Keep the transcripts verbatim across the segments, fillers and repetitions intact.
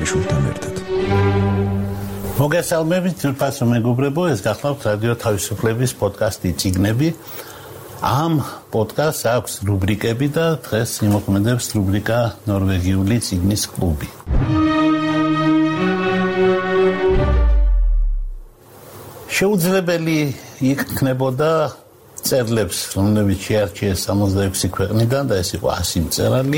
ჭავჭავაშვილთან ერთად. მოგესალმებით, ძვირფასო მეგობრებო, ეს გახლავთ რადიო თავისუფლების პოდკასტი წიგნები. ამ პოდკასტს აქვს რუბრიკები და დღეს იმოქმედებს რუბრიკა ნორვეგიული წიგნის კლუბი. შეუძლებელი იქნებოდა წერლებს, რომლებიც შეარჩიეს სამოცდაექვსი ქვეყნიდან და ეს იყო ასი მწერალი,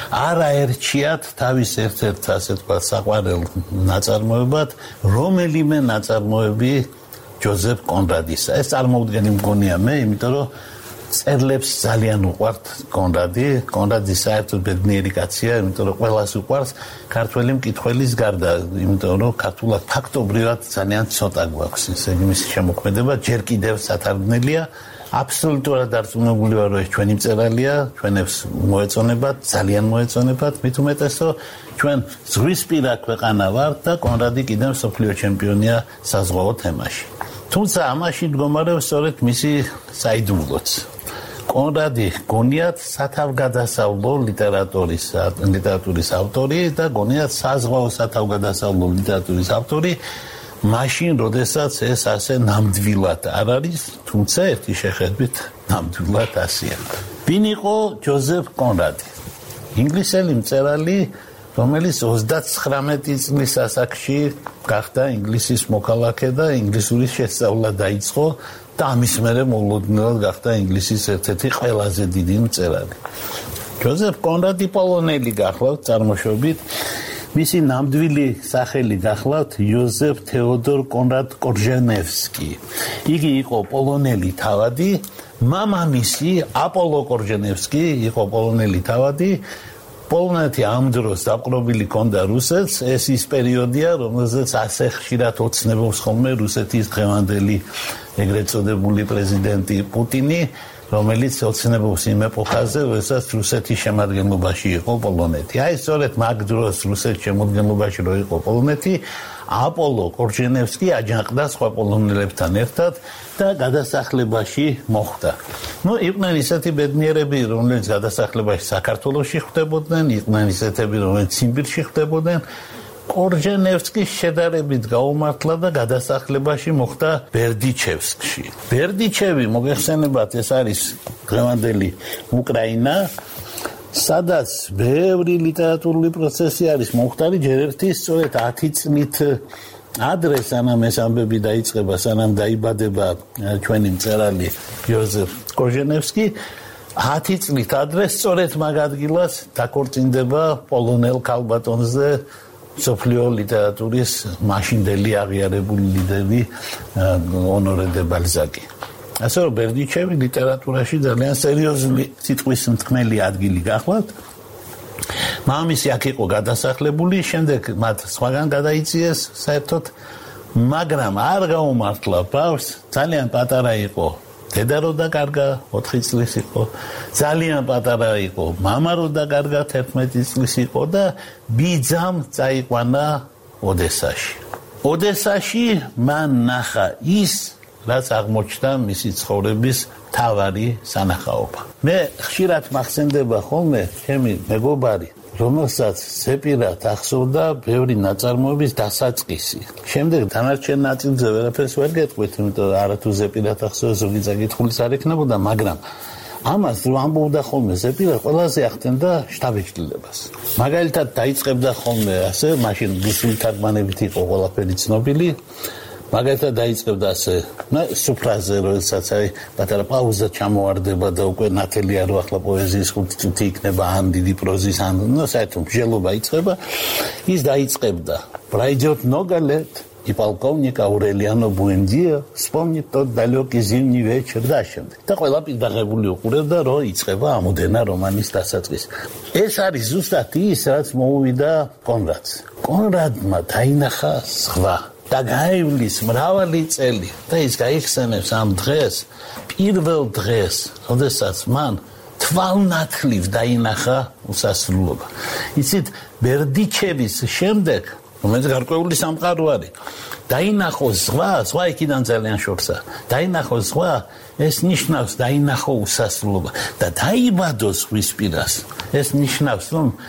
არაერჩიათ თავის ერთ-ერთ ასე ვთქვათ საყვარელ ნაწარმოებად, რომელიმე ნაწარმოები ჯოზეფ კონრადისა. ეს წარმოუდგენი მგონია მე, იმიტომ რომ წერლებს ძალიან უყვართ კონრადი. კონრადი საერთოდ ბედნიერი კაცია, იმიტომ რომ ყველას უყვარს ქართველი მკითხველის გარდა, იმიტომ რომ ქართულად ფაქტობრივად ძალიან ცოტა გვაქვს ესე მისი შემოქმედება, ჯერ კიდევ სათარგმნელია. აბსოლუტურად დარწმუნებული ვარ, რომ ეს ჩვენი მწერალია, ჩვენებს მოეწონებათ, ძალიან მოეწონებათ, მით უმეტეს, რომ ჩვენ ზღვისპირა ქვეყანა ვართ და კონრადი კიდევ მსოფლიო ჩემპიონია საზღვაო თემაში. თუმცა ამაში მდგომარეობს სწორედ მისი საიდუმლოც. კონრადი გონიათ სათავგადასავლო ლიტერატურის ლიტერატურის ავტორი და გონიათ საზღვაო სათავგადასავლო ლიტერატურის ავტორი, მაშინ, როდესაც ეს ასე ნამდვილად არ არის, თუმცა ერთი შეხედვით ნამდვილად ასეა. ვინ იყო ჯოზეფ კონრადი? ინგლისელი მწერალი, რომელიც ოცდაცხრამეტი წლის ასაკში გახდა ინგლისის მოქალაქე და ინგლისურის შესწავლა დაიწყო და ამის მერე მოულოდნელად გახდა ინგლისის ერთ-ერთი ყველაზე დიდი მწერალი. ჯოზეფ კონრადი პოლონელი გახლავთ წარმოშობით. მისი ნამდვილი სახელი გახლავთ იოზეფ თეოდორ კონრად კორჟენევსკი. იგი იყო პოლონელი თავადი, მამამისი აპოლო კორჟენევსკი იყო პოლონელი თავადი. პოლონეთი ამ დროს დაპყრობილი ჰქონდა რუსეთს, ეს ის პერიოდია, რომელზეც ასე ხშირად ოცნებობს ხოლმე რუსეთის დღევანდელი ეგრეთ წოდებული პრეზიდენტი პუტინი, რომელიც ოცნებობს იმ ეპოქაზე, როდესაც რუსეთის შემადგენლობაში იყო პოლონეთი. აი სწორედ მაგ დროს რუსეთის შემადგენლობაში რო იყო პოლონეთი, აპოლო კორჟენევსკი აჯანყდა სხვა პოლონელებთან ერთად და გადასახლებაში მოხვდა. ნუ იყვნენ ისეთი ბედნიერები, რომლებიც გადასახლებაში საქართველოში ხვდებოდნენ, იყვნენ ისეთები, რომლებიც ციმბირში ხვდებოდნენ. კორჟენევსკის შედარებით გაუმართლა და გადასახლებაში მოხვდა ბერდიჩევსკში. ბერდიჩევი, მოგეხსენებათ, ეს არის დღევანდელი უკრაინა, სადაც ბევრი ლიტერატურული პროცესი არის მომხდარი, ჯერ ერთი სწორედ ათი წლით ადრე, სანამ ეს ამბები დაიწყება, სანამ დაიბადება ჩვენი მწერალი იოზეფ კორჟენევსკი, ათი წლით ადრე სწორედ მაგ ადგილას დაქორწინდება პოლონელ ქალბატონზე მსოფლიო ლიტერატურის მაშინდელი აღიარებული ლიდერი ონორე დე ბალზაკი. ასე რომ ბერდიჩევი ლიტერატურაში ძალიან სერიოზული სიტყვის მთქმელი ადგილი გახლავთ. მამამისი აქ იყო გადასახლებული, შემდეგ მათ სხვაგან გადაიწიეს საერთოდ, მაგრამ არ გაუმართლა ბავშვს, ძალიან პატარა იყო. დედა რო დაკარგა, ოთხი წლის იყო, ძალიან პატარა იყო, მამა რო დაკარგა, თერთმეტი წლის იყო და ბიძამ წაიყვანა ოდესაში. ოდესაში მან ნახა ის, რაც აღმოჩნდა მისი ცხოვრების მთავარი სანახაობა. მე ხშირად მახსენდება ხოლმე ჩემი მეგობარი, რომელსაც ზეპირად ახსოვდა ბევრი ნაწარმოების დასაწყისი. შემდეგ დანარჩენ ნაწილზე ვერაფერს ვერ გეტყვით, იმიტომ რომ არათუ ზეპირად ახსოვდა, ზოგი წაკითხulis არ ექნებოდა, მაგრამ ამას რომ ამბობდა ხოლმე ზეპირად, ყველაზე ახდენდა შთაბეჭდილებას. მაგალითად დაიწყებდა ხოლმე ასე, მაშინ რუსული თარგმანებით იყო ყველაფერი ცნობილი. მაგალითად დაიწყებდა ასე, ნუ სუფრაზე, როდესაც აი პატარა პაუზა ჩამოვარდება და უკვე ნათელია რომ ახლა პოეზიის ხუთი წუთი იქნება, ან დიდი პროზის, ან ნუ საერთოდ მსჯელობა იწყება, ის დაიწყებდა. Пройдет много лет, и полковник Аурелиано Буэндиа вспомнит тот далекий зимний вечер და შემდეგ. და ყველა პირდაღებული უყურებდა, რომ იწყება ამოდენა რომანის დასაწყისი. ეს არის ზუსტად ის, რაც მოუვიდა კონრადს. კონრადმა დაინახა სხვა და გაივლის მრავალი წელი და ის გაიხსენებს ამ დღეს, პირველ დღეს, როდესაც მან თვალნათლივ დაინახა უსასრულობა. იცით, ბერდიჩევის შემდეგ, რომელიც გარკვეული სამყარო არის, დაინახო ზღვა, ზღვა იქიდან ძალიან შორსა. დაინახო ზღვა, ეს ნიშნავს დაინახო უსასრულობა და დაიბადო ზღვის პირას. ეს ნიშნავს, რომ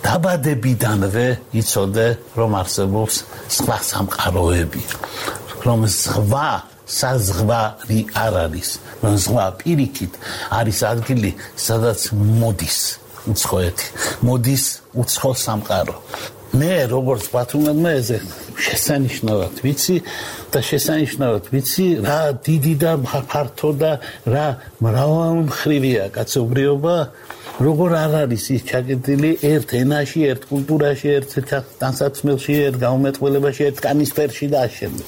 დაბადებიდანვე იცოდე რომ არსებობს სხვა სამყაროები რომ ზღვა საზღვარი არ არის რომ ზღვა პირიქით არის ადგილი სადაც მოდის უცხოეთი მოდის უცხო სამყარო მე როგორც პატრონმა ეზე შესანიშნავად ვიცი და შესანიშნავად ვიცი რა დიდი და ფართო და რა მრავალმხრივია კაცობრიობა როგორ არ არის ის ჩაკეტილი ერთ ენაში ერთ კულტურაში ერთ ტანსაცმელში ერთ გაუმეტყველებაში ერთ კანისფერში და ამავდროულად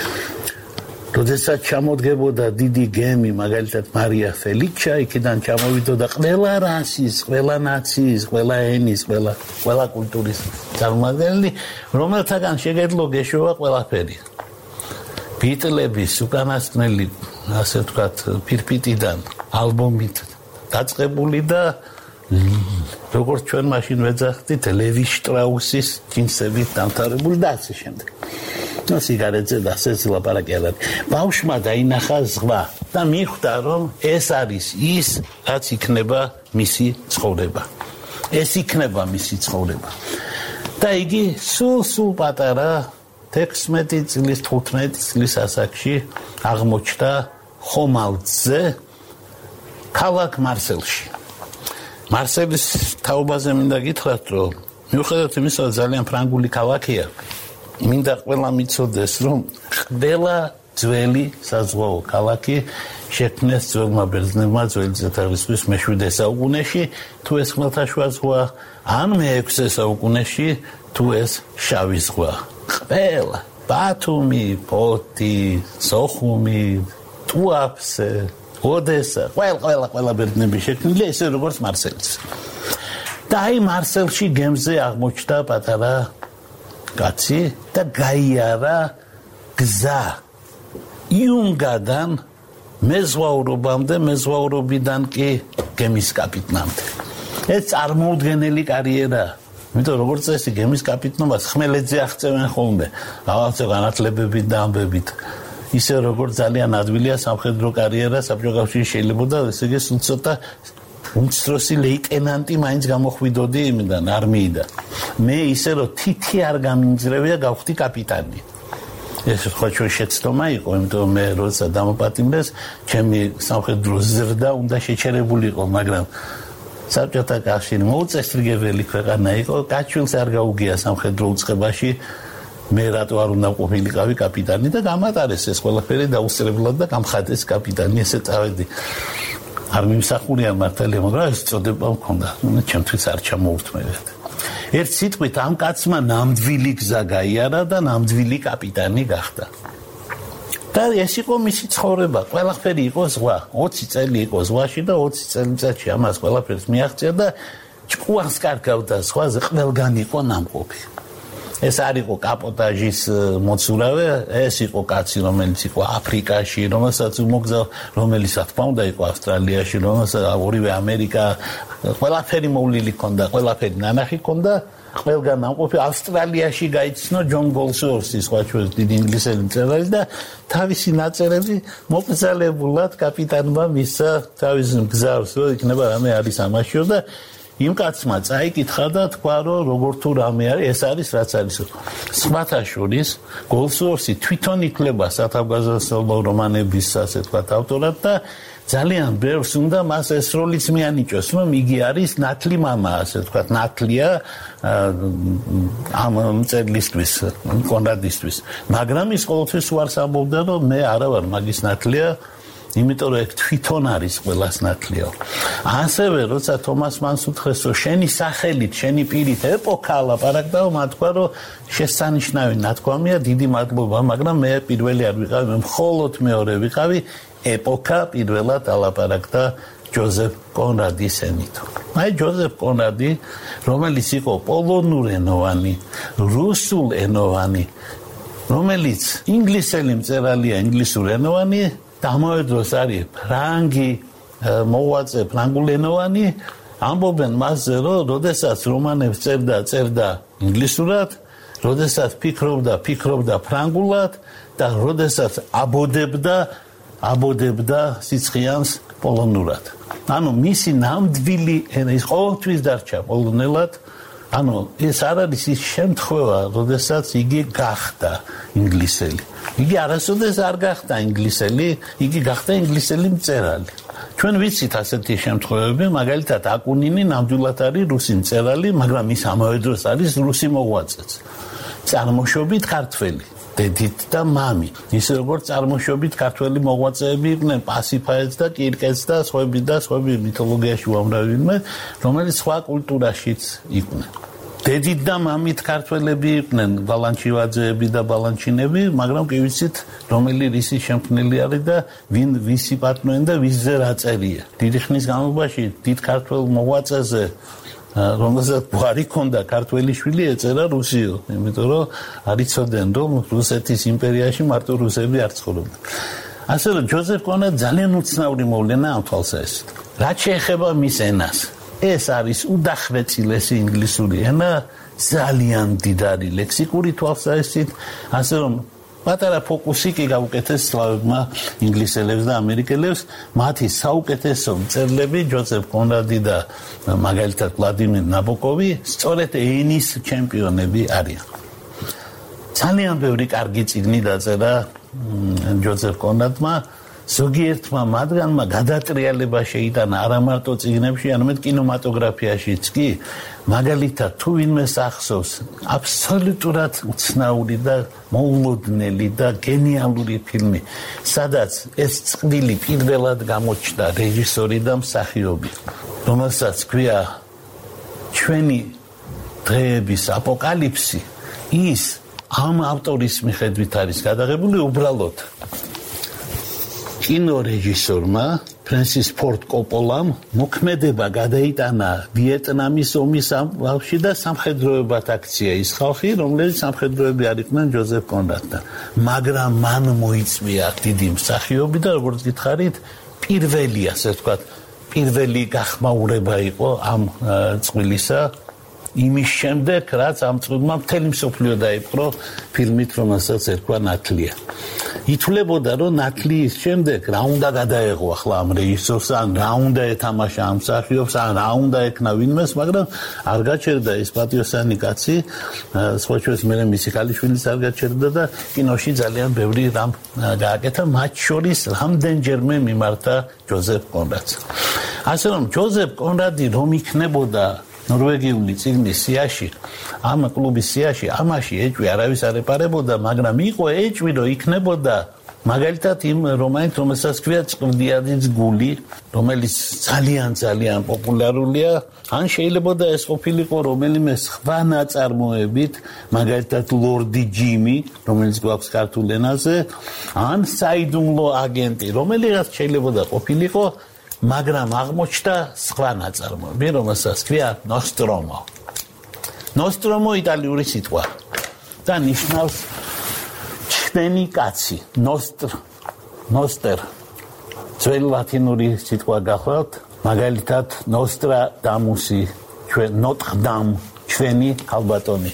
როდესაც ჩამოდგებოდა დიდი გემი მაგალითად მარია ფელიჩა იქიდან ჩამოვიდოდა ყველა რასის, ყველა ნაციის, ყველა ენის, ყველა ყველა კულტურის წარმომადგენელი, რომელთაგან შეგეძლო გეშოვა ყველაფერი. ბიტლების უკანასკნელი, ასე ვთქვათ, ფირფიტიდან ალბომით დაწყებული და როგორც ჩვენ მაშინ ვეძახდით ლევი შტრაუსის ჯინსებით დამთავრებული და ასე შემდეგ. no სიგარეტზე და ასეც ლაპარაკი არ არის. ბავშვმა დაინახა ზღვა და მიხვდა რომ ეს არის ის რაც იქნება მისი ცხოვრება. ეს იქნება მისი ცხოვრება. და იგი სულ სულ პატარა თექვსმეტი წლის თხუთმეტი წლის ასაკში აღმოჩნდა ხომალდზე ქალაქ მარსელში. მარსელის თაობაზე მინდა გითხრათ რომ მიუხედავად იმისა რომ ძალიან ფრანგული ქალაქია მინდა ყველა მიცოდეს რომ ყველა ძველი საზღვაო ქალაქი შექმნეს ძველმა ბერძნებმა ძველი წელთაღრიცხვის მეშვიდე საუკუნეში თუ ეს ხმელთაშუა ზღვა ან მეექვსე საუკუნეში თუ ეს შავი ზღვა ყველა ბათუმი პოთი სოხუმი ტუაფსე ოდესა ყველა ყველა ყველა ბერძნები შექმნილი ესე როგორც მარსელიც და აი მარსელში გემზე აღმოჩნდა პატარა კაცი და გაიარა გზა იუნგადან მეზღვაურობამდე მეზღვაურობიდან კი გემის კაპიტნამდე ეს წარმოუდგენელი კარიერა იმიტომ როგორც წესი გემის კაპიტნობას ხმელეთზე აღწევენ ხოლმე რაღაცა განათლებებით და ამბებით ისე როგორც ძალიან ადვილია სამხედრო კარიერა საბჭოთა კავშირში შეიძლებოდა ესე იგი სულ ცოტა უმცროსი ლეიტენანტი მაინც გამოხვიდოდი იმიდან არმიიდან მე ისე რომ თითი არ გამიმძრევია გავხდი კაპიტანი ეს ხო ჩვენ შეცდომა იყო იმიტომ მე როცა დამოპატიმრეს ჩემი სამხედრო ზრდა უნდა შეჩერებულიყო მაგრამ საბჭოთა კავშირი მოუწესრიგებელი ქვეყანა იყო კაჩვილს არ გაუგია სამხედრო უწყებაში მე რატო არ უნდა ყოფილიყავი კაპიტანი და გამატარეს ეს ყველაფერი დაუსწრებლად და გამხატეს კაპიტანი ესე წავედი არ მიმსახურია მართალია მაგრამ ეს წოდება მქონდა ჩემთვის არ ჩამოურთმევიათ ერთ სიტყვით ამ კაცმა ნამდვილი გზა გაიარა და ნამდვილი კაპიტანი გახდა და ეს იყო მისი ცხოვრება ყველაფერი იყო ზღვა ოცი წელი იყო ზღვაში და ოცი წელიწადში ამას ყველაფერს მიაღწია და ჭკუას კარგავდა ზღვაზე ყველგან იყო ნამყოფი ეს არ იყო კაპოტაჟის მოცურავე ეს იყო კაცი რომელიც იყო აფრიკაში რომელსაც უმოგზა რომელიც რა თქმა უნდა იყო ავსტრალიაში რომელსაც ორივე ამერიკა ყველაფერი მოვლილი ჰქონდა ყველაფერი ნანახი ჰქონდა ყველგან ნამყოფი ავსტრალიაში გაიცნო ჯონ გოლსვორთი სხვა ჩვენ დიდი ინგლისელი მწერალი და თავისი ნაწერები მოკრძალებულად კაპიტანმა მისცა თავის გზავს რომ იქნება რამე არის ამაშიო და იმ კაცმა წაიკითხა და თქვა რომ როგორ თუ რამე არის ეს არის რაც არის სხვათა შორის გოლსვორთი თვითონ ითვლება სათავგაზრდო რომანების ასე თქვათ ავტორად და ძალიან ბევრს უნდა მას ეს როლიც მიანიჭოს რომ იგი არის ნათლი მამა ასე თქვათ ნათლია ამ მწერლისთვის კონრადისთვის მაგრამ ის ყოველთვის უარს ამბობდა რომ მე არა ვარ მაგის ნათლია იმიტომ რომ თვითონ არის ყველას ნათლიო. ასევე როცა თომას მანს უთხრეს რომ შენი სახელით, შენი პირით ეპოქა ლაპარაკდა, მათ თქვა რომ შესანიშნავი ნათქვამია, დიდი მადლობა, მაგრამ მე პირველი არ ვიყავი, მე მხოლოდ მეორე ვიყავი, ეპოქა პირველად ალაპარაკდა ჯოზეფ კონრადის ენით. აი ჯოზეფ კონრადი, რომელიც იყო პოლონურენოვანი, რუსულენოვანი, რომელიც ინგლისელი მწერალია, ინგლისურენოვანი ამავე დროს არის ფრანგი მოღვაწე ფრანგულენოვანი ამბობენ მასზე რომ როდესაც რომანებს წერდა წერდა ინგლისურად როდესაც ფიქრობდა ფიქრობდა ფრანგულად და როდესაც აბოდებდა აბოდებდა სიცხიანს პოლონურად ანუ მისი ნამდვილი ენა ის ყოველთვის დარჩა პოლონელად ანუ ეს არ არის ის შემთხვევა, როდესაც იგი გახდა ინგლისელი. იგი არასოდეს არ გახდა ინგლისელი, იგი გახდა ინგლისელი მწერალი. ჩვენ ვიცით ასეთი შემთხვევები, მაგალითად აკუნინი ნამდვილად არის რუსი მწერალი, მაგრამ ის ამავე დროს არის რუსი მოღვაწეც. წარმოშობით ქართველი. დედით და მამი. ისე როგორც წარმოშობით ქართველი მოღვაწეები იყვნენ პასიფაეც და კირკეც და სხვები და სხვები მითოლოგიაში უამრავი ვინმე, რომელიც სხვა კულტურაშიც იყვნენ. დედით და მამით ქართველები იყვნენ ბალანჩივაძეები და ბალანჩინები, მაგრამ კი ვიცით, რომელი რისი შემქმნელი არის და ვინ ვისი პატრონი და ვისზე რა წერია. დიდი ხნის განმავლობაში დიდ ქართველ მოღვაწეზე რომელსაც ბარი ქონდა ქართველი შვილი ეწერა რუსიო, იმიტომ რომ არიცოდნენ რომ რუსეთის იმპერიაში მარტო რუსები არ ცხოვრობდნენ. ასე რომ ჯოზეფ კონრადი ძალიან უცნაური მოვლენა ამ თვალსაზრისით. რაც შეეხება მის ენას, ეს არის უდახვეწილესი ინგლისური ენა, ძალიან დიდარი ლექსიკური თვალსაზრისით, ასე რომ პატარა ფოკუსი კი გაუკეთეს სლავებმა ინგლისელებს და ამერიკელებს, მათი საუკეთესო მწერლები ჯოზეფ კონრადი და მაგალითად ვლადიმერ ნაბოკოვი სწორედ ენის ჩემპიონები არიან. ძალიან ბევრი კარგი წიგნი დაწერა ჯოზეფ კონრადმა, ზოგიერთმა მათგანმა გადატრიალება შეიტანა არა მარტო წიგნებში, არამედ კინემატოგრაფიაშიც კი. მაგალითად თუ ვინმე ახსოვს აბსოლუტურად უცნაური და მოულოდნელი და გენიალური ფილმი, სადაც ეს წყვილი პირველად გამოჩნდა რეჟისორი და მსახიობი, რომელსაც ქვია ჩვენი დღეების აპოკალიფსი, ის ამ ავტორის მიხედვით არის გადაღებული უბრალოდ კინორეჟისორმა ფრენსის ფორდ კოპოლამ მოქმედება გადაიტანა ვიეტნამის ომის ბავშვი და სამხედროებად აქცია ის ხალხი, რომლებიც სამხედროები არ იყვნენ ჯოზეფ კონრადთან. მაგრამ მან მოიწვია დიდი მსახიობი და როგორც გითხარით, პირველი, ასე ვთქვათ, პირველი გახმაურება იყო ამ წვილისა. იმის შემდეგ, რაც ამ წვილმა მთელი მსოფლიო დაიპყრო ფილმით, რომელსაც ერქვა ნათლია. ითვლებოდა, რომ ნათლიის შემდეგ რა უნდა გადაეღო ახლა ამ რეჟისორს, ან რა უნდა ეთამაშა ამ მსახიობს, ან რა უნდა ექნა ვინმეს, მაგრამ არ გაჩერდა ეს პატიოსანი კაცი, სხვა შორის მე მისი ქალიშვილიც არ გაჩერდა და კინოში ძალიან ბევრი რამ გააკეთა, მათ შორის რამდენჯერმე მიმართა ჯოზეფ კონრადს. ასე რომ ჯოზეფ კონრადი რომ იქნებოდა ნორვეგიული წიგნის სიაში, ამ კლუბის სიაში, ამაში ეჭვი არავის არ ეპარებოდა, მაგრამ იყო ეჭვი, რომ იქნებოდა მაგალითად იმ რომანით, რომელსაც ქვია წყვილიანის გული, რომელიც ძალიან ძალიან პოპულარულია, ან შეიძლება ეს ყოფილიყო რომელიმე სხვა ნაწარმოებით, მაგალითად ლორდი ჯიმი, რომელიც გვაქვს ქართულ ენაზე, ან საიდუმლო აგენტი, რომელიღაც შეიძლება ყოფილიყო, მაგრამ აღმოჩნდა სხვა ნაწარმოები, რომელსაც ქვია ნოსტრომო. ნოსტრომო იტალიური სიტყვა და ნიშნავს ჩვენი კაცი, ნოსტრ, ნოსტერ. ძველი ლათინური სიტყვა გახლავთ, მაგალითად ნოსტრა დამუსი, ჩვენ ნოტრდამ, ჩვენი ალბატონი.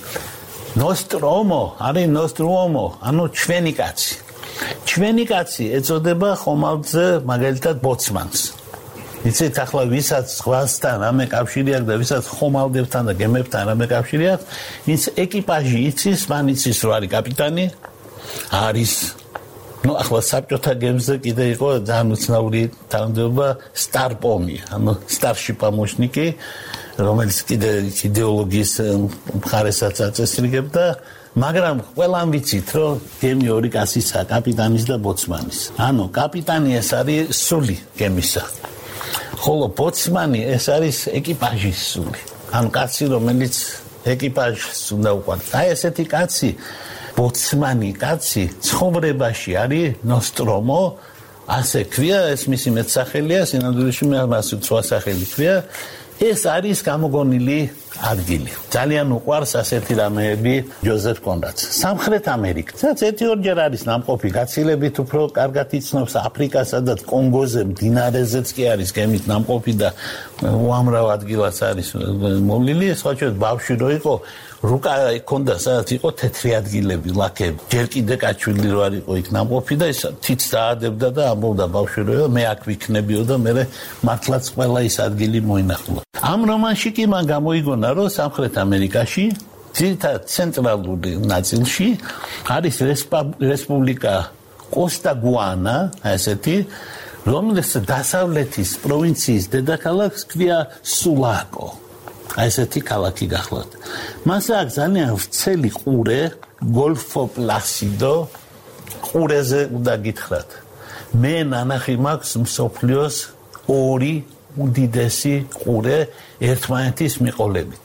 ნოსტრომო არის ნოსტრომო, ანუ ჩვენი კაცი. ჩვენი კაცი ეწოდება ხომალდზე მაგალითად ბოცმანს. იცით ახლა ვისაც სხვასთან რამე კავშირი აქვს და ვისაც ხომალდებთან და გემებთან რამე კავშირი აქვს, ის ეკიპაჟი იცის, მან იცის რომ არის კაპიტანი, არის ну ახლა საბჭოთა გემზე კიდე იყო ძალიან უცნაური თანამდებობა სტარპომი, ანუ старший помощники, რომელიც კიდე იდეოლოგიის მხარესაც აწესრიგებდა, მაგრამ ყველამ ვიცით რომ გემი ორი კაცისაა, კაპიტანის და ბოცმანის. ანუ კაპიტანი ეს არის სული გემისა. ხოლო ბოცმანი ეს არის ეკიპაჟის სული. ანუ კაცი, რომელიც ეკიპაჟს უნდა უყვარს. აი ესეთი კაცი, ბოცმანი კაცი ცხოვრებაში არის ნოსტრომო, ასე ქვია, ეს მისი მეტსახელია, სინამდვილეში მას სხვა სახელი ქვია. ეს არის გამოგონილი ადგილი. ძალიან უყვარს ასეთი რამეები ჯოზეფ კონრადს. სამხრეთ ამერიკა, სადაც ერთი ორჯერ არის ნამყოფი, გაცილებით უფრო კარგად იცნობს აფრიკასა და კონგოზე, მდინარეზეც კი არის გემით ნამყოფი და უამრავ ადგილას არის მოვლილი. სხვა შორის ბავშვი რო იყო, რუკა ჰქონდა, სადაც იყო თეთრი ადგილები, ლაქები. ჯერ კიდე კაჩვილი რო არ იყო იქ ნამყოფი და ის თიც დაადებდა და ამბობდა ბავშვი რო, მე აქ ვიქნებიო და მე მართლაც ყველა ის ადგილი მოინახულა. ამ რომანში კი მან გამოიგონა იგონა რომ სამხრეთ ამერიკაში ძირითადად ცენტრალური ნაწილში არის რესპუბლიკა კოსტა-გუანა, ესეთი, რომელიც დასავლეთის პროვინციის დედაქალაქს ქვია სულაკო. ესეთი ქალაქი გახლავთ. მას აქვს ძალიან ვრცელი ყურე, გოლფო პლასიდო, ყურეზე უნდა გითხრათ. მე ნანახი მაქვს მსოფლიოს ორი უდიდესი ყურე ერთმანეთის მიყოლებით.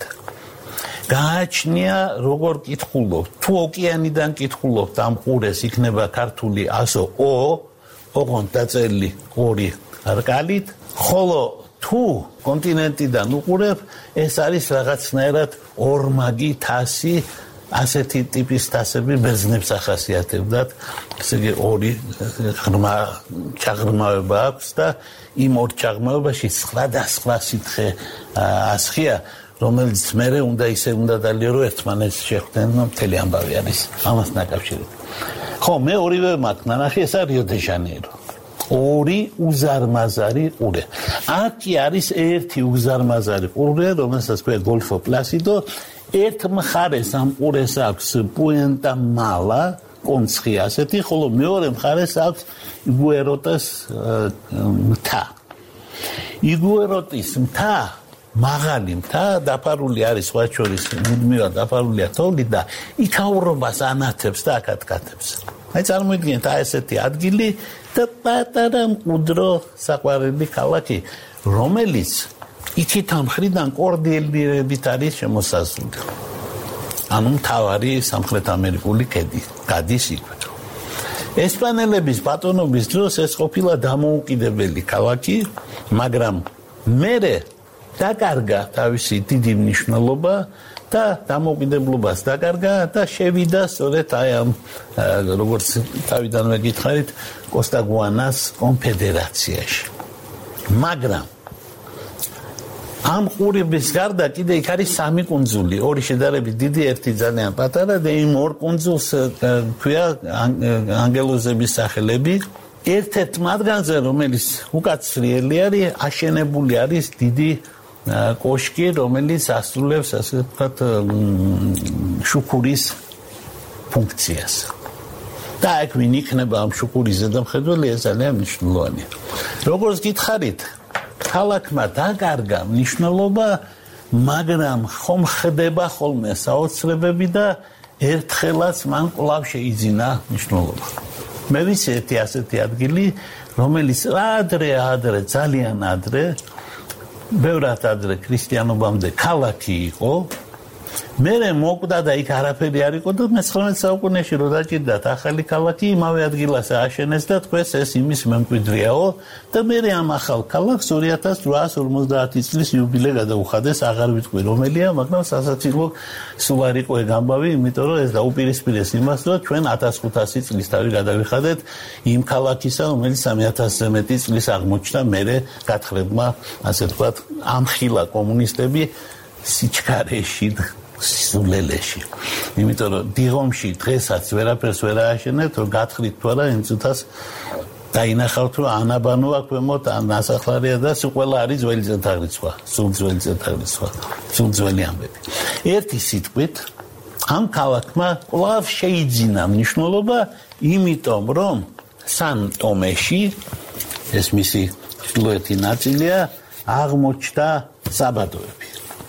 გააჩნია როგორ კითხულობ, თუ ოკეანიდან კითხულობთ ამ ყურეს იქნება ქართული ასო ო, ოღონდ დაწერილი ორი რკალით, ხოლო თუ კონტინენტიდან უყურებ, ეს არის რაღაცნაირად ორმაგი თასი, ასეთი ტიპის თასები ბერძნებს ახასიათებდათ, ესე იგი ორი ღრმა ჩაღრმავება აქვს და იმ ორ ჩაღრმავებაში სხვადასხვა სითხე ასხია, რომელიც მერე უნდა ისე უნდა დალიო რომ ერთმანეთს შეხვდნენ, მთელი ამბავი არის ამასთან დაკავშირებით. ხო, მე ორივე მაქვს ნანახი, ესა რიო-დე-ჟანეირო. ორი უზარმაზარი ყურე. აქ კი არის ერთი უზარმაზარი ყურე, რომელსაც ქვია გოლფო პლასიდო. ერთ მხარეს ამ ყურეს აქვს პუენტა მალა, კონცხი ასეთი, ხოლო მეორე მხარეს აქვს იგუეროტას მთა. იგუეროტის მთა მაღალი მთა დაფარული არის სხვა შორის მუდმივად დაფარულია თოვლით და იქაურობას ანათებს და აკატკატებს. აი წარმოიდგინეთ აი ესეთი ადგილი და პატარა მყუდრო საყვარელი ქალაქი, რომელიც იქით ამ მხრიდან კორდილიერებით არის შემოსაზღვრული. ანუ მთავარი სამხრეთ ამერიკული ქედი გადის იქ. ესპანელების ბატონობის დროს ეს ყოფილა დამოუკიდებელი ქალაქი, მაგრამ მერე დაკარგა თავისი დიდი მნიშვნელობა და დამოუკიდებლობას დაკარგა და შევიდა სწორედ აი ამ როგორც თავიდანვე გითხარით კოსტა-გუანას კონფედერაციაში. მაგრამ ამ ყურების გარდა კიდე იქ არის სამი კუნძული, ორი შედარებით დიდი, ერთი ძალიან პატარა და იმ ორ კუნძულს ქვია ანგელოზების სახელები. ერთ-ერთ მათგანზე, რომელიც უკაცრიელი არის, აშენებული არის დიდი კოშკი, რომელიც ასრულებს ასე ვთქვათ შუქურის ფუნქციას. და აქ ვინ იქნება ამ შუქურის ზედამხედველი, ეს ძალიან მნიშვნელოვანია. როგორც გითხარით, ქალაქმა დაკარგა მნიშვნელობა, მაგრამ ხომ ხდება ხოლმე საოცრებები და ერთხელაც მან კვლავ შეიძინა მნიშვნელობა. მე ვიცი ერთი ასეთი ადგილი, რომელიც ადრე ადრე ძალიან ადრე ბევრად ადრე ქრისტიანობამდე ქალაქი იყო. მერე მოკვდა და იქ არაფერი არ იყო და მეცხრამეტ საუკუნეში რო დაჭირდათ ახალი ქალაქი, იმავე ადგილას ააშენეს და თქვეს ეს იმის მემკვიდრეაო და მერე ამ ახალ ქალაქს ორი ათას რვაას ორმოცდაათი წლის იუბილე გადაუხადეს, აღარ ვიტყვი რომელია, მაგრამ სასაცილო სულ არ იყო ეგ ამბავი, იმიტომ რომ ეს დაუპირისპირეს იმას, რომ ჩვენ ათას ხუთასი წლის თავი გადავიხადეთ იმ ქალაქისა, რომელიც სამი ათასზე მეტი წლის აღმოჩნდა მერე გათხრებმა, ასე ვთქვათ, ამხილა კომუნისტები სიჩქარეში სულელეში. იმიტომ რომ დიღომში დღესაც ვერაფერს ვერ ააშენეთ, რომ გათხრით თუ არა იმ წუთას დაინახავთ, რომ ანაბანოა ქვემოთ, ან ნასახლარია და სულ ყველა არის ძველი წელთაღრიცხვა, სულ ძველი წელთაღრიცხვა, სულ ძველი ამბები. ერთი სიტყვით, ამ ქალაქმა კვლავ შეიძინა მნიშვნელობა, იმიტომ რომ სან-ტომეში, ეს მისი ჩრდილოეთი ნაწილია, აღმოჩნდა საბადოები.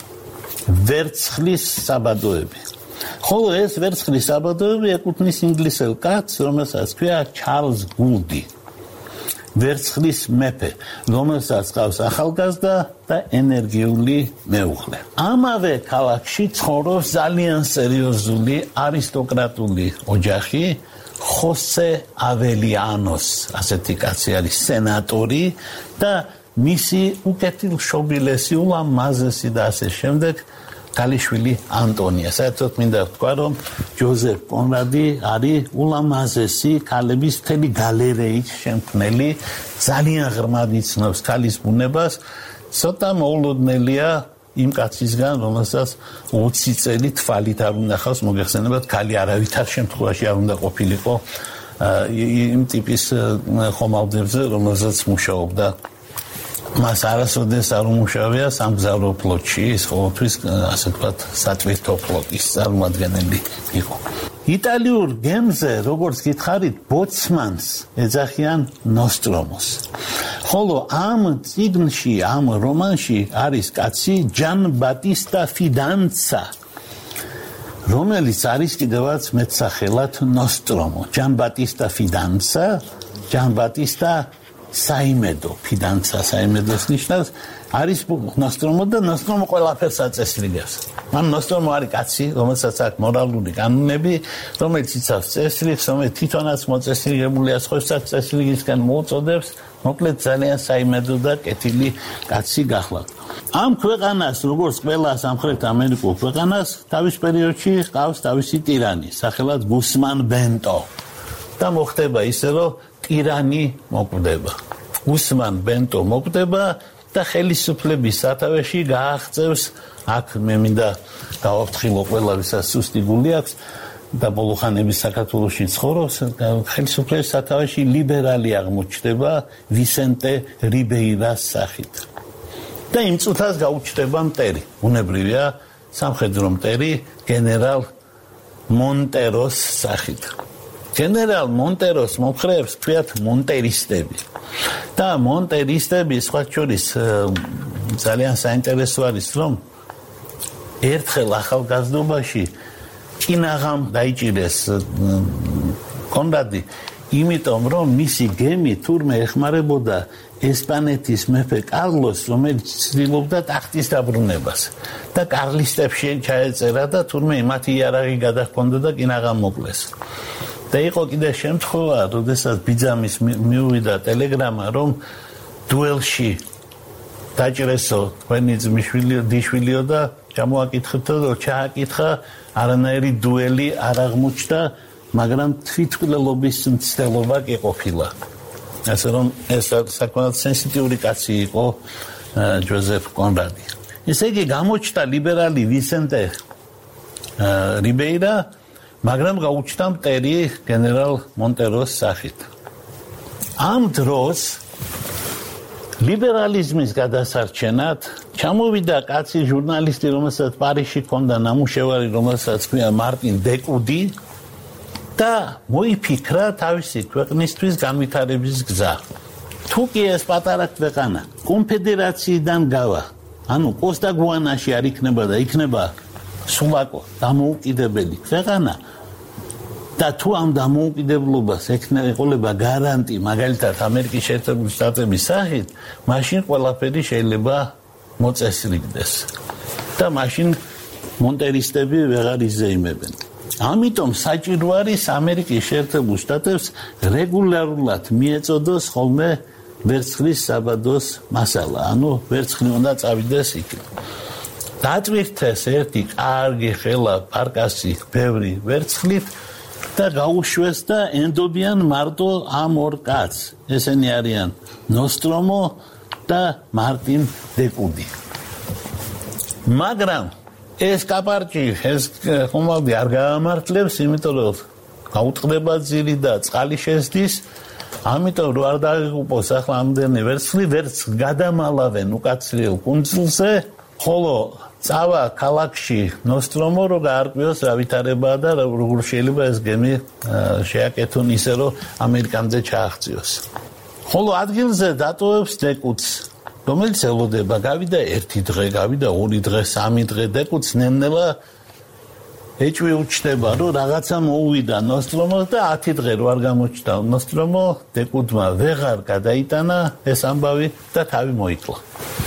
ვერცხლის საბადოები. ხოლო ეს ვერცხლის საბადოები ეკუთვნის ინგლისელ კაცს, რომელსაც ქვია ჩარლზ გულდი. ვერცხლის მეფე, რომელსაც ყავს ახალგაზრდა და ენერგიული მეუღლე. ამავე ქალაქში ცხოვრობს ძალიან სერიოზული არისტოკრატული ოჯახი, ხოსე აველიანოს, ასეთი კაცი არის სენატორი და მისი უკეთილშობილესი, ულამაზესი და ასე შემდეგ ქალიშვილი ანტონია. საერთოდ მინდა ვთქვა, რომ ჯოზეფ კონრადი არის ულამაზესი ქალების მთელი გალერეით შემქმნელი, ძალიან ღრმად იცნობს ქალის ბუნებას. ცოტა მოულოდნელია იმ კაცისგან, რომელსაც ოცი წელი თვალით არ უნდა ხავს, მოგეხსენებათ, ქალი არავითარ შემთხვევაში არ უნდა ყოფილიყო იმ ტიპის ხომალდებზე, რომელსაც მუშაობდა მას არასოდეს არ უმუშავია სამგზავრო ფლოტში, ის ყოველთვის ასე ვთქვათ სატვირთო ფლოტის წარმომადგენელი იყო. იტალიურ გემზე, როგორც გითხარით, ბოცმანს ეძახიან ნოსტრომოს. ხოლო ამ წიგნში, ამ რომანში არის კაცი ჯან ბატისტა ფიდანცა, რომელიც არის კიდევაც მეტსახელად ნოსტრომო. ჯან ბატისტა ფიდანცა, ჯან ბატისტა საიმედო, ფიდანცა საიმედოს ნიშნავს, არის ნოსტრომო და ნოსტრომო ყველაფერს აწესრიგებს. მან ნოსტრომო არის კაცი, რომელსაც აქვს მორალური კანონები, რომელიც იცავს წესრიგს, რომელიც თვითონაც მოწესრიგებულია, სხვებსაც წესრიგისგან მოუწოდებს, მოკლედ ძალიან საიმედო და კეთილი კაცი გახლავთ. ამ ქვეყანას, როგორც ყველა სამხრეთ ამერიკულ ქვეყანას, თავის პერიოდში ჰყავს თავისი ტირანი, სახელად გუსმან ბენტო. და მოხდება ისე, რომ ტირანი მოკვდება. გუსმან ბენტო მოკვდება და ხელისუფლების სათავეში გააღწევს, აქ მე მინდა გავაფრთხილო ყველა ვისაც სუსტი გული აქვს და ბოლოხანების საქართველოში ცხოვრობს, ხელისუფლების სათავეში ლიბერალი აღმოჩნდება ვისენტე რიბეირას სახით. და იმ წუთას გაუჩნდება მტერი. უნებრივია სამხედრო მტერი გენერალ მონტეროს სახით. გენერალ მონტეროს მომხრეებს ქვიათ მონტერისტები. და მონტერისტები სხვა შორის ძალიან საინტერესო არის, რომ ერთხელ ახალგაზრდობაში კინაღამ დაიჭირეს კონრადი, იმიტომ რომ მისი გემი თურმე ეხმარებოდა ესპანეთის მეფე კარლოს, რომელიც ცდილობდა ტახტის დაბრუნებას და კარლისტებში ჩაეწერა და თურმე მათი იარაღი გადაჰქონდა და კინაღამ მოკლეს. და იყო კიდე შემთხვევა, როდესაც ბიძამის მიუვიდა ტელეგრამა, რომ დუელში დაჭრესო თქვენი ძმისშვილიო, დიშვილიო და ჩამოაკითხეთო, რომ ჩააკითხა, არანაირი დუელი არ აღმოჩნდა, მაგრამ თვითმკვლელობის მცდელობა კი ყოფილა. ასე რომ ეს საკმაოდ სენსიტიური კაცი იყო ჯოზეფ კონრადი. ესე იგი გამოჩნდა ლიბერალი ვისენტე რიბეირა, მაგრამ გაუჩნდა მტერი გენერალ მონტეროს სახით. ამ დროს ლიბერალიზმის გადასარჩენად ჩამოვიდა კაცი ჟურნალისტი, რომელსაც პარიზში ჰქონდა ნამუშევარი, რომელსაც ქვია მარტინ დეკუდი და მოიფიქრა თავისი ქვეყნისთვის განვითარების გზა. თუ კი ეს პატარა ქვეყანა კონფედერაციიდან გავა, ანუ კოსტაგუანაში არ იქნება და იქნება სულაკო დამოუკიდებელი ქვეყანა და თუ ამ დამოუკიდებლობას ეყოლება გარანტი, მაგალითად ამერიკის შეერთებული შტატების სახით, მაშინ ყველაფერი შეიძლება მოწესრიგდეს და მაშინ მონტერისტები ვეღარ იზეიმებენ. ამიტომ საჭირო არის ამერიკის შეერთებულ შტატებს რეგულარულად მიეწოდოს ხოლმე ვერცხლის საბადოს მასალა, ანუ ვერცხლი უნდა წავიდეს იქ. დაწვირთეს ერთი კარგი ხელა პარკასი ბევრი ვერცხლით და გაუშვეს და ენდობიან მარტო ამ ორ კაცს. ესენი არიან ნოსტრომო და მარტინ დეკუდი. მაგრამ ეს კაპარჭი, ეს ხომალდი არ გაამართლებს, იმიტომ რომ გაუტყდება ძილი და წყალი შესდის, ამიტომ რო არ დაიღუპოს ახლა ამდენი ვერცხლი, ვერც გადამალავენ უკაცრიელ კუნძულზე, ხოლო წავა ქალაქში ნოსტრომო, რო გაარკვიოს რა ვითარებაა და როგორ შეიძლება ეს გემი შეაკეთონ ისე, რომ ამერიკამდე ჩააღწიოს. ხოლო ადგილზე დატოვებს დეკუდს, რომელიც ელოდება, გავიდა ერთი დღე, გავიდა ორი დღე, სამი დღე, დეკუდს ნელ-ნელა ეჭვი უჩნდება, რომ რაღაცა მოუვიდა ნოსტრომოს და ათი დღე რო არ გამოჩნდა ნოსტრომო, დეკუდმა ვეღარ გადაიტანა ეს ამბავი და თავი მოიკლა.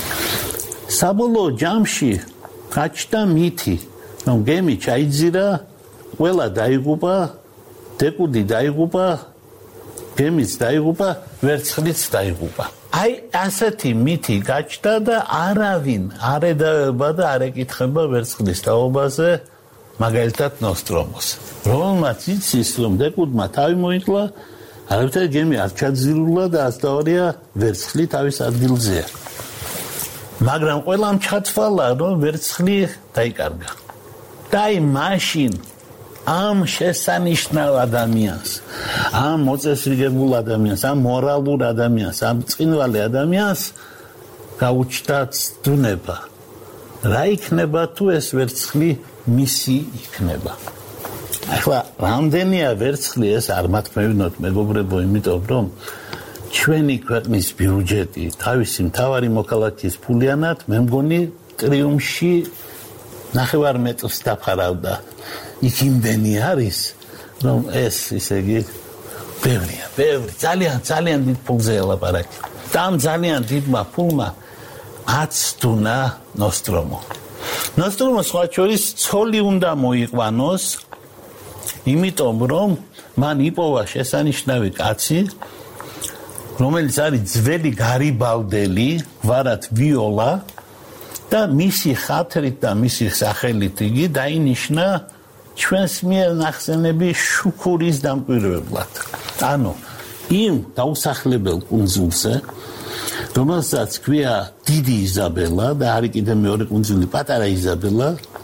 საბოლოო ჯამში გაჩნდა მითი, რომ გემი ჩაიძირა, ყველა დაიღუპა, დეკუდი დაიღუპა, გემიც დაიღუპა, ვერცხლიც დაიღუპა. აი ასეთი მითი გაჩნდა და არავინ არ ედავება და არ ეკითხება ვერცხლის თაობაზე, მაგალითად ნოსტრომოს. რომელმაც იცის, რომ დეკუდმა თავი მოიკლა, არავითარი გემი არ ჩაძირულა და ასდაორია ვერცხლი თავის ადგილზეა. მაგრამ ყველამ ჩათვალა, რომ ვერცხლი დაიკარგა. და აი მაშინ ამ შესანიშნავ ადამიანს, ამ მოწესრიგებულ ადამიანს, ამ მორალურ ადამიანს, ამ წინვალე ადამიანს გაუჩნდა ცდუნება. რა იქნება თუ ეს ვერცხლი მისი იქნება? ახლა რამდენია ვერცხლი ეს არ მათქმევინოთ მეგობრებო, იმიტომ რომ ჩვენი ქვეყნის ბიუჯეტი თავისი მთავარი მოქალაქის ფულიანად მე მგონი ტრიუმფში ნახევარ მეტრს დაფარავდა. იქ იმდენი არის, რომ ეს ისე იგი ბევრია, ბევრი, ძალიან, ძალიან დიდ ფულზე ელაპარაკი. და ამ ძალიან დიდმა ფულმა აცდუნა ნოსტრომო. ნოსტრომო სხვა შორის ცოლი უნდა მოიყვანოს, იმიტომ რომ მან იპოვა შესანიშნავი კაცი, რომელიც არის ძველი გარიბალდელი, ვარად ვიოლა და მისი ხათრით და მისი სახელით იგი დაინიშნა ჩვენს მიერ ნახსენები შუქურის დამკვირვებლად. ანუ იმ დაუსახლებელ კუნძულზე, რომელსაც ქვია დიდი იზაბელა და არის კიდე მეორე კუნძული პატარა იზაბელა,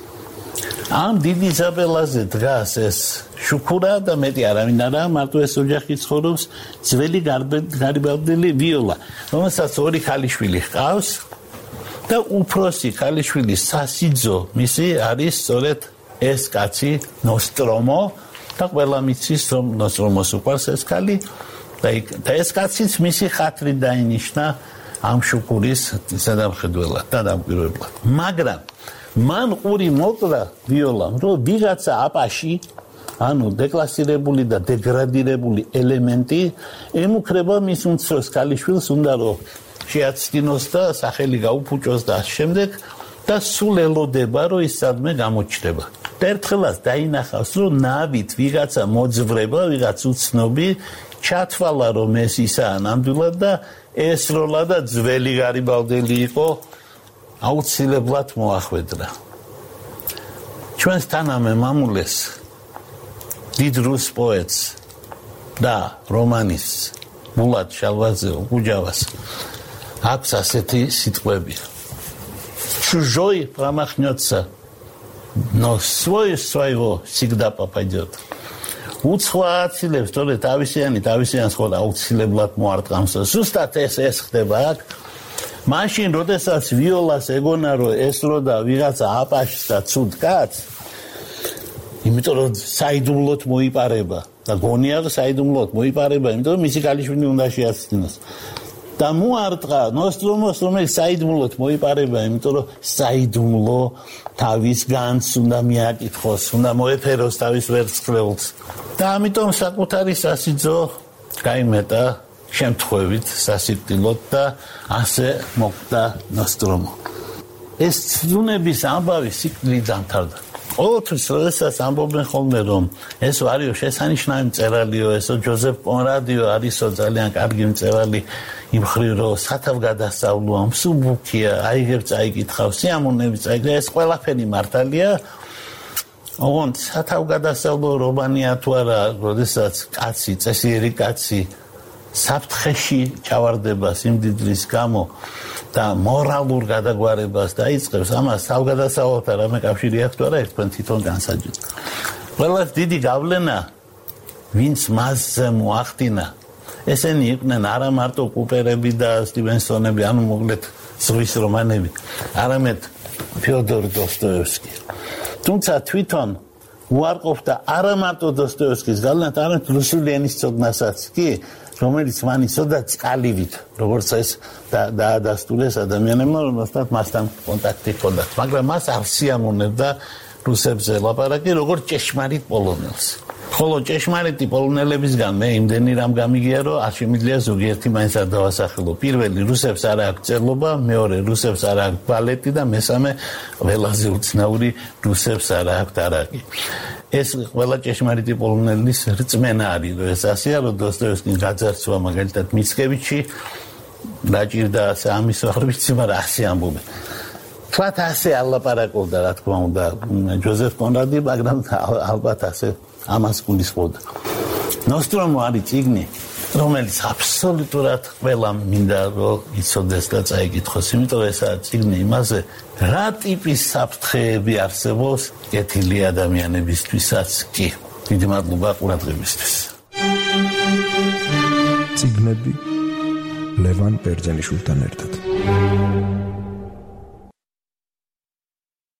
ამ დიდი იზაბელაზე დგას ეს შუქურა და მეტი არავინ არა, მარტო ეს ოჯახი ცხოვრობს, ძველი გარიბალდელი ვიოლა, რომელსაც ორი ქალიშვილი ჰყავს და უფროსი ქალიშვილი სასიძო მისი არის სწორედ ეს კაცი ნოსტრომო და ყველა მიცის რომ ნოსტრომოს უყვარს ეს ქალი და ეს კაციც მისი ხათრით დაინიშნა ამ შუქურის სადამხედველად და დამკვირვებლად. მაგრამ მან ყური მოკლა ვიოლამ, რომ ვიღაცა აპაში, ანუ დეკლასირებული და დეგრადირებული ელემენტი ემუქრება მის უმცროს ქალიშვილს, უნდა რომ შეაცდინოს და სახელი გაუფუჭოს და შემდეგ და სულ ელოდება, რომ ის სადმე გამოჩნდება. და ერთხელაც დაინახავს, რომ ნავით ვიღაცა მოძვრება, ვიღაც უცნობი ჩათვალა, რომ ეს ისაა ნამდვილად და ეს როლა და ძველი გარიბალდელი იყო, აუცილებლად მოახვედრა. ჩვენს თანამე მამულეს, დიდ რუს პოეტს და რომანისტს მულად შალვაძე უგუჯავას აქვს ასეთი სიტყვები. Чужой промахнется, но свой своего всегда попадет. უცხოა აცილებს, თორე თავისიანი თავისიანს ხოლმე აუცილებლად მოარტყამს. ზუსტად ეს ეს ხდება აქ. მაშინ, როდესაც ვიოლას ეგონა, რომ ესრო და ვიღაცა აპაშს და ცუდ კაცს, იმიტომ რომ საიდუმლოდ მოიპარება და გონია რომ საიდუმლოდ მოიპარება, იმიტომ რომ მისი ქალიშვილი უნდა შეაცდინოს. და მოარტყა ნოსტრომოს, რომელიც საიდუმლოდ მოიპარება, იმიტომ რომ საიდუმლო თავის განს უნდა მიაკითხოს, უნდა მოეფეროს თავის ვერცხლს. და ამიტომ საკუთარი სასიძო გაიმეტა შემთხვევით სასიკვდილოდ და ასე მოკვდა ნოსტრომო. ეს ცდუნების ამბავი სიკვდილით დამთავრდა. ყოველთვის როდესაც ამბობენ ხოლმე რომ ეს ვარიო შესანიშნავი მწერალიო, ესო ჯოზეფ კონრადიო არისო ძალიან კარგი მწერალი, იმ მხრივ რომ სათავგადასავლოა, მსუბუქია, აიგებ წაიკითხავს, სიამოვნებით წაიკითხავს, ეს ყველაფერი მართალია. ოღონდ სათავგადასავლო რომანია თუ არა, როდესაც კაცი, წესიერი კაცი საფრთხეში ჩავარდება სიმდიდრის გამო და მორალურ გადაგვარებას დაიწყებს, ამას თავგადასავლოთან რამე კავშირი აქვს თუ არა, თქვენ თვითონ განსაჯეთ. ყველას დიდი გავლენა ვინც მასზე მოახდინა, ესენი იყვნენ არა მარტო კუპერები და სტივენსონები, ანუ მოკლედ ზღვის რომანები, არამედ ფიოდორ დოსტოევსკი. თუმცა თვითონ უარყოფდა არა მარტო დოსტოევსკის გავლენას, არამედ რუსული ენის ცოდნასაც კი, რომელიც მან იცოდა წყალივით, როგორც ეს დაადასტურეს ადამიანებმა, რომელთაც მასთან კონტაქტი ჰქონდათ. მაგრამ მას არ სიამოვნებდა რუსებზე ლაპარაკი, როგორც ჭეშმარიტ პოლონელს. ხოლო ჭეშმარიტი პოლონელებისგან მე იმდენი რამ გამიგია, რომ არ შემიძლია ზოგიერთი მაინც არ დავასახელო. პირველი, რუსებს არ აქვს წერლობა, მეორე, რუსებს არ აქვს ბალეტი და მესამე, ყველაზე უცნაური, რუსებს არ აქვს არაყი. ეს ყველა ჭეშმარიტი პოლონელის რწმენა არის, რომ ეს ასეა, რომ დოსტოევსკიმ გაძარცვა მაგალითად მიცკევიჩი, დაჭირდა ასე ამის ვარვიცი, მაგრამ ასე ამბობენ. თქვათ ასე ალაპარაკობდა, რა თქმა უნდა, ჯოზეფ კონრადი, მაგრამ ალბათ ასე ამას გულისხმობდა. ნოსტრომო არის წიგნი, რომელიც აბსოლუტურად ყველამ მინდა რომ იცოდეს და წაიკითხოს, იმიტომ რომ ესაა წიგნი იმაზე, რა ტიპის საფრთხეები არსებობს კეთილი ადამიანებისთვისაც კი. დიდი მადლობა ყურადღებისთვის. წიგნები ლევან ბერძენიშვილთან ერთად. Thank you.